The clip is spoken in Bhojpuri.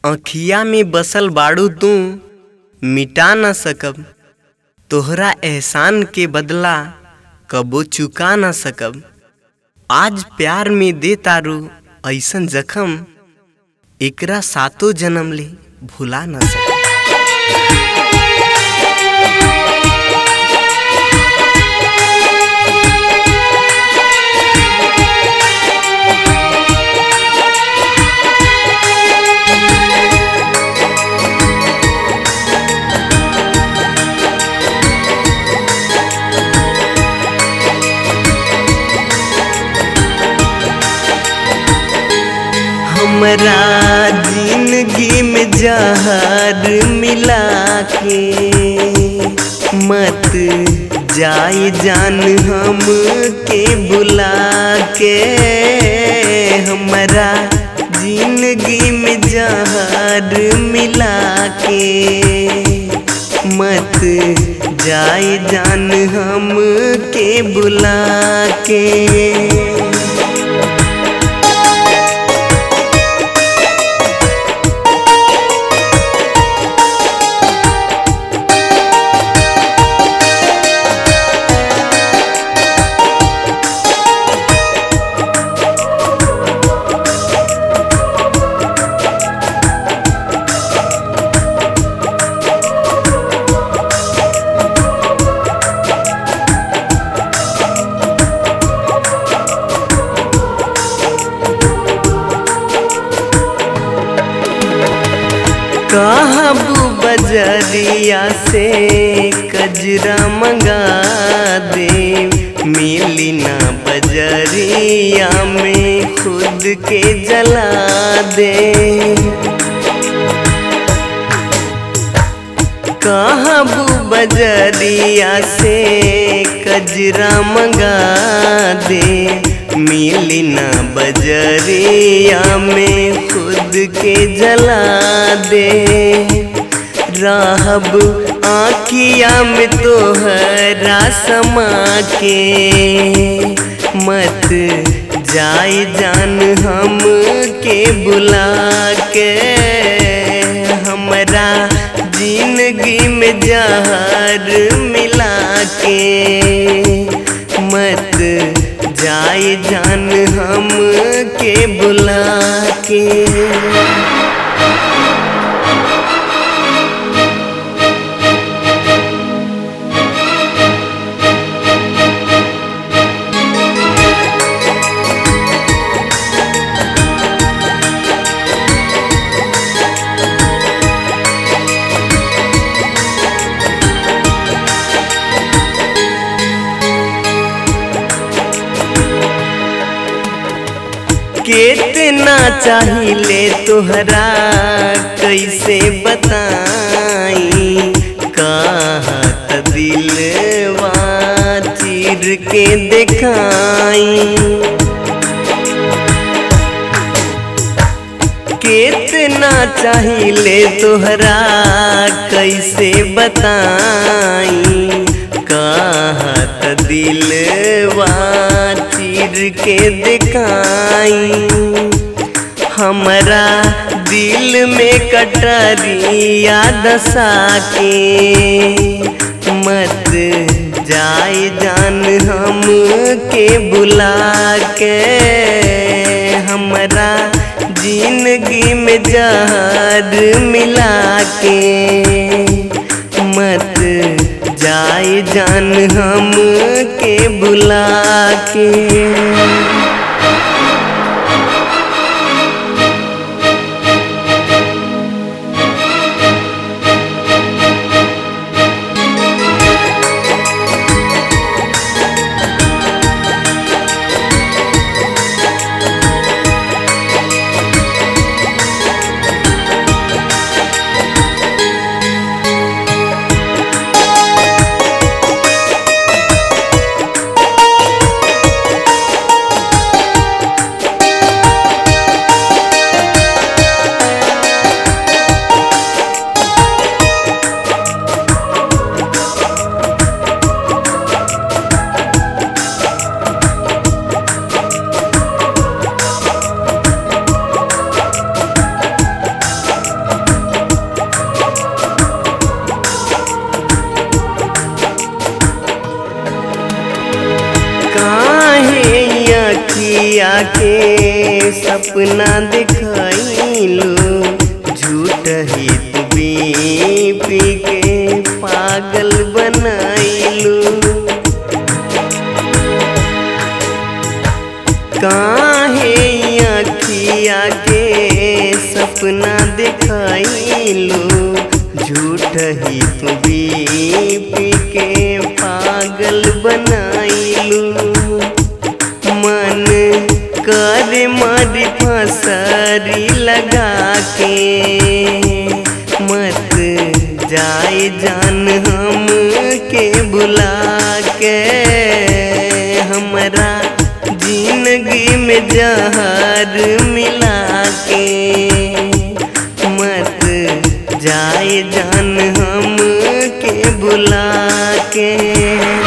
अखिया में बसल बाड़ू तू मिटा न सकब। तोहरा एहसान के बदला कबो चुका न सकब। आज प्यार में दे तारू ऐसन जखम, एकरा सातों जन्म ले भुला न सकब। हमरा जिंदगी में जहर मिला के मत जाई जान हम के बुला के। हमरा जिंदगी में जहर मिला के मत जाई जान हम के बुला के। कहबू बजरिया से कजरा मंगा दे, मिली ना बजरिया में खुद के जला दे। कहबू बजरिया से कजरा मंगा दे, मिली ना बजरिया में खुद के जला दे। रहब आँखिया में तोहरा समा के मत जाई जान हम के बुला के। हमरा जिंदगी में जहर मिला के मत जाई जान हम के बुला के। कितना चाहिए तोहरा कैसे बताई, कहत दिलवा चीर के दिखाई। कितना चाहिए तोहरा कैसे बताई, कहत दिलवा चीर के दिखाई। हमरा दिल में कटरिया दसा के मत जाई जान हम के बुला के। हमरा जिंदगी में जहर मिला के मत जाई जान हम के बुला के। के सपना दिखाइलू, झूठ ही तू पी के पागल बनाइलू। काहे अखिया के सपना दिखाइलू, झूठ ही तू पी के पागल बनाइलू। मन कर मारी फसरी लगा के, मत जाए जान हम के बुला के। हमरा जिंदगी में जहर मिला के, मत जाए जान हम के बुला के।